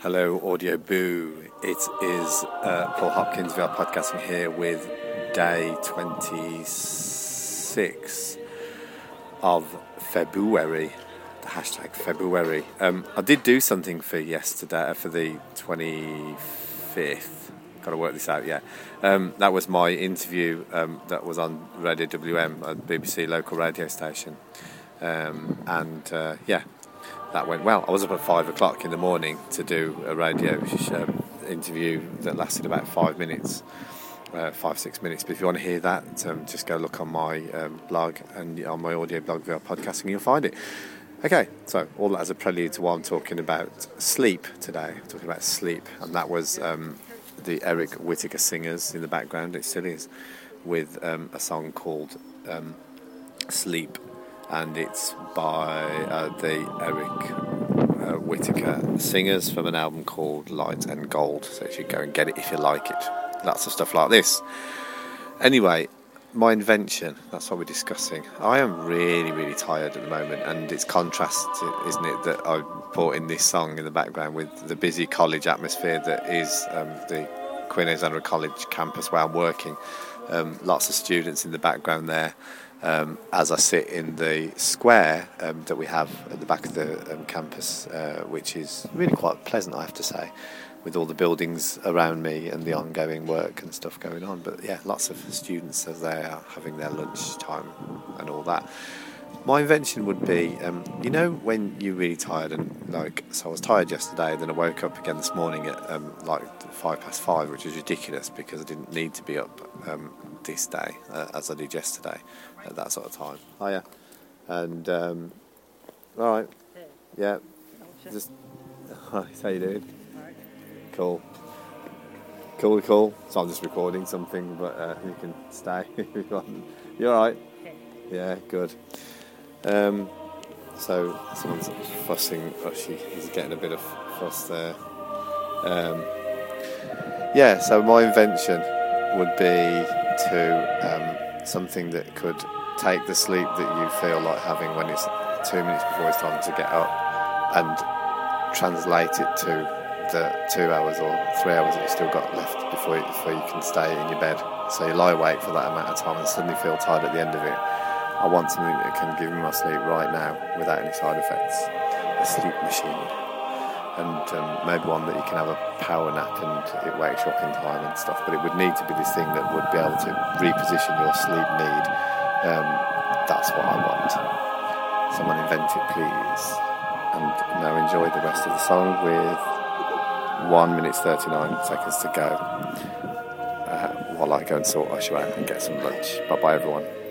Hello, Audio Boo. It is Paul Hopkins. We are podcasting here with day 26 of February. The hashtag February. I did do something for yesterday, for the 25th. Got to work this out, yeah. That was my interview that was on Radio WM, a BBC local radio station. That went well. I was up at 5 o'clock in the morning to do a radio interview that lasted about 5 minutes, 5-6 minutes. But if you want to hear that, just go look on my blog and on my audio blog, VR Podcasting, and you'll find it. Okay, so all that as a prelude to what I'm talking about sleep today. I'm talking about sleep, and that was the Eric Whittaker Singers in the background. It still is, with a song called Sleep. And it's by the Eric Whittaker Singers from an album called Light and Gold. So you should go and get it if you like it. Lots of stuff like this. Anyway, my invention, that's what we're discussing. I am really, really tired at the moment, and it's contrast, isn't it, that I brought in this song in the background with the busy college atmosphere that is the Queen Alexandra College campus where I'm working. Lots of students in the background there. As I sit in the square that we have at the back of the campus, which is really quite pleasant, I have to say, with all the buildings around me and the ongoing work and stuff going on. But yeah, lots of students as they are having their lunch time and all that. My invention would be, when you're really tired so I was tired yesterday, then I woke up again this morning at 5:05, which is ridiculous because I didn't need to be up this day as I did yesterday at that sort of time. Oh yeah, and all right, yeah, just how you doing? Cool. So I'm just recording something, but you can stay if you want. You all right? Yeah, good. So someone's fussing. He's getting a bit of fuss there. So my invention would be to something that could take the sleep that you feel like having when it's 2 minutes before it's time to get up and translate it to the 2 hours or 3 hours that you've still got left before you can stay in your bed. So you lie awake for that amount of time and suddenly feel tired at the end of it. I want something that can give me my sleep right now without any side effects. A sleep machine. And maybe one that you can have a power nap and it wakes you up in time and stuff. But it would need to be this thing that would be able to reposition your sleep need. That's what I want. Someone invent it, please. And now enjoy the rest of the song with 1 minute 39 seconds to go. While I go and sort Usher out and get some lunch. Bye-bye, everyone.